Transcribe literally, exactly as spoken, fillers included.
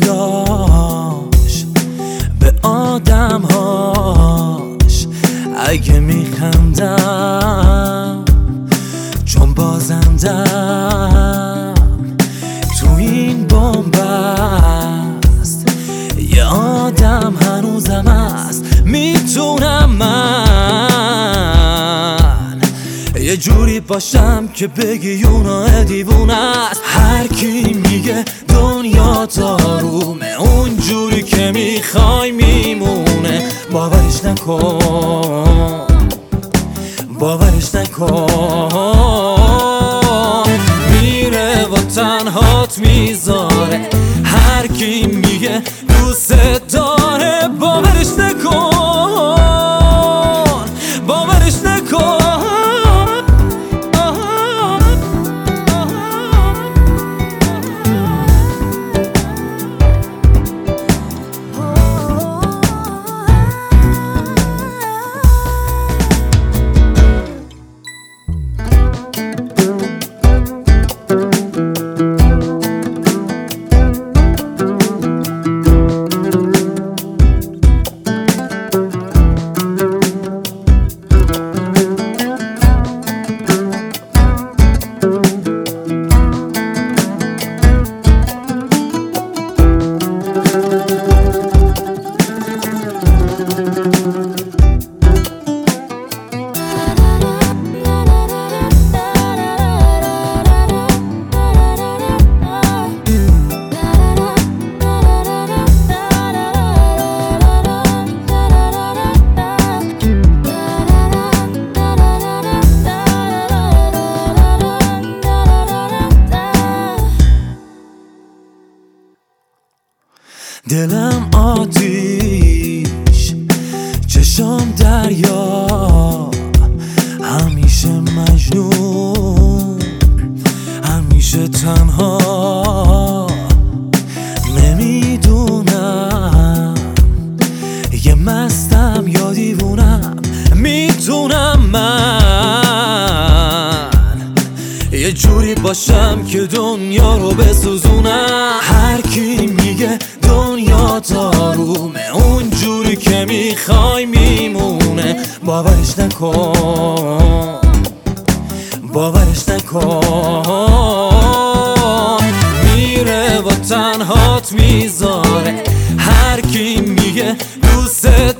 داشت به آدمهاش. اگه میخندم چون بازندم تو این بنبست، یه آدم هنوزم هست. میتونم من یه جوری باشم که بگی اونا دیوونه است. هر کی میگه دنیا دارومه، اون جوری که میخوای میمونه. باورش نکن، باورش نکن، میره و تنهات میذاره. هر کی میگه دوست داره، باورش نکن، باورش نکن. دلم آتیش، چشام دریا، همیشه مجنون، همیشه تنها. نمیدونم یه مستم یا دیوونم. میتونم من یه جوری باشم که دنیا رو بسوزونم. هر کی میگه دنیا دارومه، اون جوری که میخوای میمونه. باورش نکن، باورش نکن، میره و تنهات میذاره. هر کی میگه دوست